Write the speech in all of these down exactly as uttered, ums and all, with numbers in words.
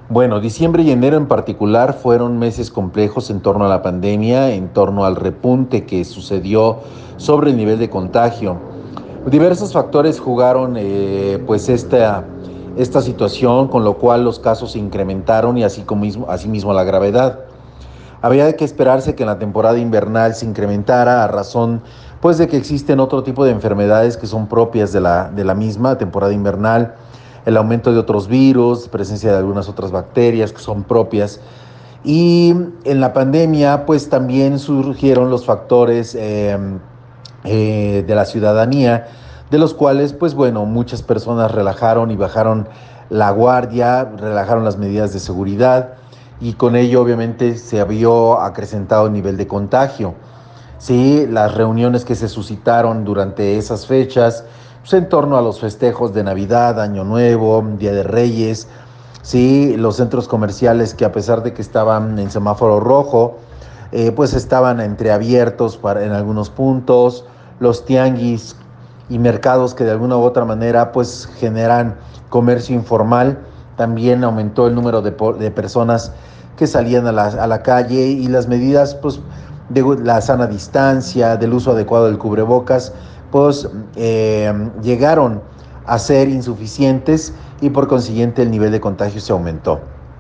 Bueno, diciembre y enero en particular fueron meses complejos en torno a la pandemia, en torno al repunte que sucedió sobre el nivel de contagio. Diversos factores jugaron eh, pues esta, esta situación, con lo cual los casos se incrementaron y así como mismo, asimismo la gravedad. Había que esperarse que en la temporada invernal se incrementara a razón pues de que existen otro tipo de enfermedades que son propias de la, de la misma temporada invernal, el aumento de otros virus, presencia de algunas otras bacterias que son propias. Y en la pandemia pues también surgieron los factores eh, eh, de la ciudadanía, de los cuales pues bueno, muchas personas relajaron y bajaron la guardia, relajaron las medidas de seguridad y con ello obviamente se vio acrecentado el nivel de contagio. Sí, las reuniones que se suscitaron durante esas fechas, pues en torno a los festejos de Navidad, Año Nuevo, Día de Reyes, sí, los centros comerciales que a pesar de que estaban en semáforo rojo, eh, pues estaban entreabiertos para, en algunos puntos, los tianguis y mercados que de alguna u otra manera pues generan comercio informal, también aumentó el número de, de personas que salían a la, a la calle y las medidas pues de la sana distancia, del uso adecuado del cubrebocas, pues eh, llegaron a ser insuficientes y por consiguiente el nivel de contagio se aumentó.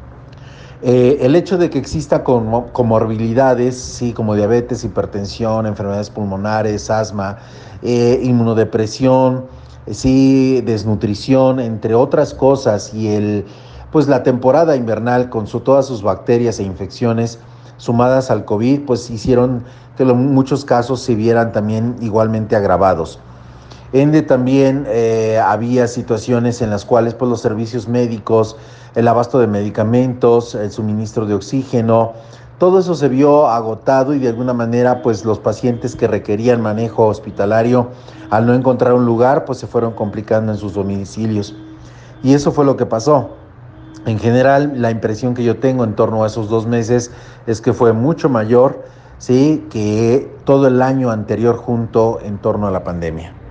Eh, el hecho de que exista com comorbilidades, sí, como diabetes, hipertensión, enfermedades pulmonares, asma, eh, inmunodepresión, eh, sí, desnutrición, entre otras cosas, y el, pues la temporada invernal con su, todas sus bacterias e infecciones sumadas al COVID, pues hicieron que en muchos casos se vieran también igualmente agravados. Ende también eh, había situaciones en las cuales pues, los servicios médicos, el abasto de medicamentos, el suministro de oxígeno, todo eso se vio agotado y de alguna manera pues los pacientes que requerían manejo hospitalario al no encontrar un lugar pues se fueron complicando en sus domicilios. Y eso fue lo que pasó. En general, la impresión que yo tengo en torno a esos dos meses es que fue mucho mayor, ¿sí?, que todo el año anterior junto en torno a la pandemia.